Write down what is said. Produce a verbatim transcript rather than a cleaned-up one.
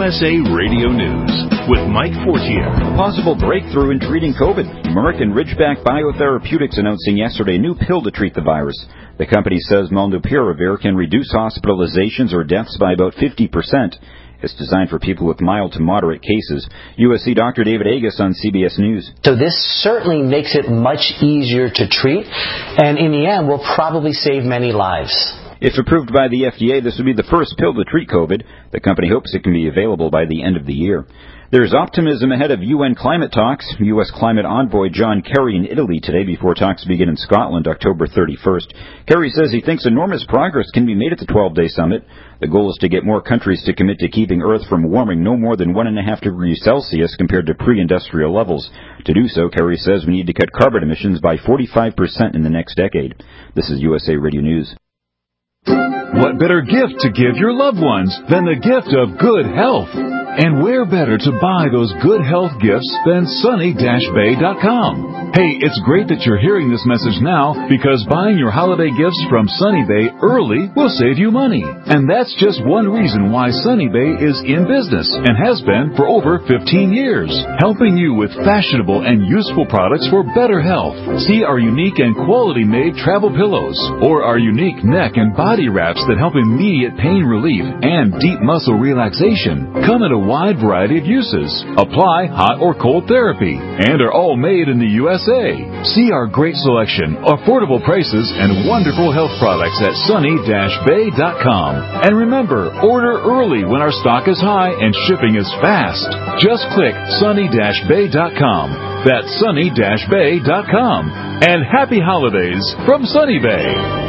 S A Radio News with Mike Fortier. A possible breakthrough in treating COVID. Merck and Ridgeback Biotherapeutics announcing yesterday a new pill to treat the virus. The company says molnupiravir can reduce hospitalizations or deaths by about fifty percent. It's designed for people with mild to moderate cases. U S C Doctor David Agus on C B S News. So this certainly makes it much easier to treat, and in the end will probably save many lives. If approved by the F D A, this would be the first pill to treat COVID. The company hopes it can be available by the end of the year. There's optimism ahead of U N climate talks. U S climate envoy John Kerry in Italy today before talks begin in Scotland October thirty-first. Kerry says he thinks enormous progress can be made at the twelve-day summit. The goal is to get more countries to commit to keeping Earth from warming no more than one and a half degrees Celsius compared to pre-industrial levels. To do so, Kerry says we need to cut carbon emissions by forty-five percent in the next decade. This is U S A Radio News. What better gift to give your loved ones than the gift of good health? And where better to buy those good health gifts than sunny dash bay dot com? Hey, it's great that you're hearing this message now, because buying your holiday gifts from Sunny Bay early will save you money. And that's just one reason why Sunny Bay is in business and has been for over fifteen years, helping you with fashionable and useful products for better health. See our unique and quality-made travel pillows, or our unique neck and body wraps that help immediate pain relief and deep muscle relaxation. Come in a wide variety of uses, apply hot or cold therapy, and are all made in the U S A. See our great selection, affordable prices, and wonderful health products at sunny dash bay dot com. And remember, order early when our stock is high and shipping is fast. Just click sunny dash bay dot com. That's sunny dash bay dot com. And happy holidays from Sunny Bay.